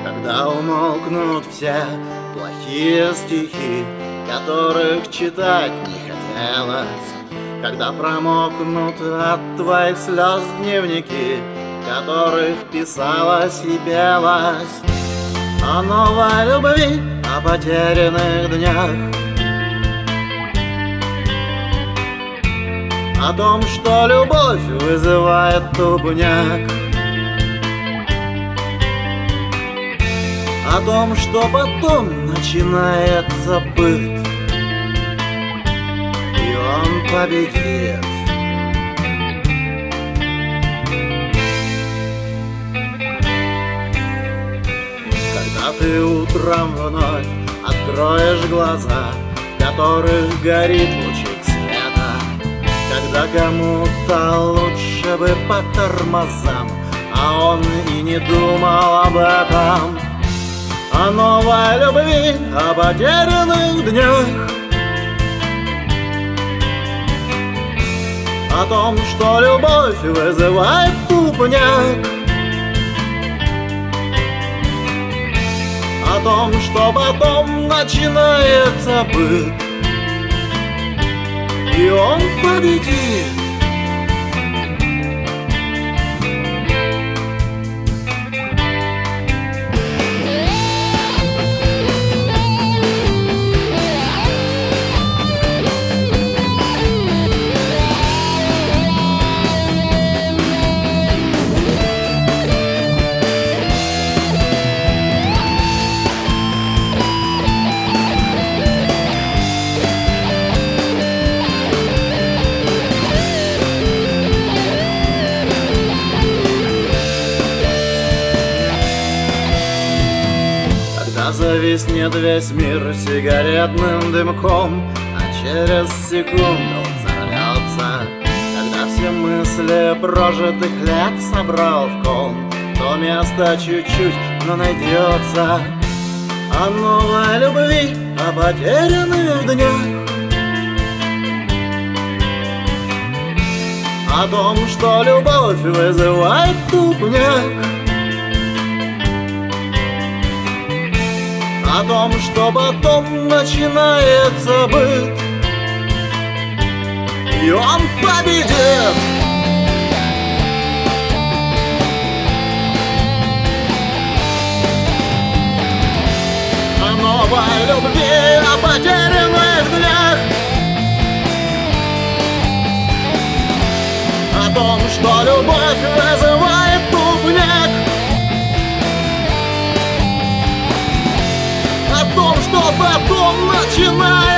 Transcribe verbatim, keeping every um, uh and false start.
Когда умолкнут все плохие стихи, которых читать не хотелось, когда промокнут от твоих слез дневники, которых писалось и пелось, о новой любви, о потерянных днях, о том, что любовь вызывает тупняк, о том, что потом начинается быт, и он победит. Когда ты утром вновь откроешь глаза, в которых горит лучик света, когда кому-то лучше бы по тормозам, а он и не думал об этом, о новой любви, о потерянных днях, о том, что любовь вызывает тупняк, о том, что потом начинается быт, и он победит. Зависнет весь мир сигаретным дымком, а через секунду он взорвется. Когда все мысли прожитых лет собрал в ком, то место чуть-чуть, но найдется. О новой любви, о потерянных днях, о том, что любовь вызывает тупняк, о том, что потом начинается быт, и он победит. О новой любви, о потерянных днях, о том, что любовь вызывает тупняк, о том, что потом начинается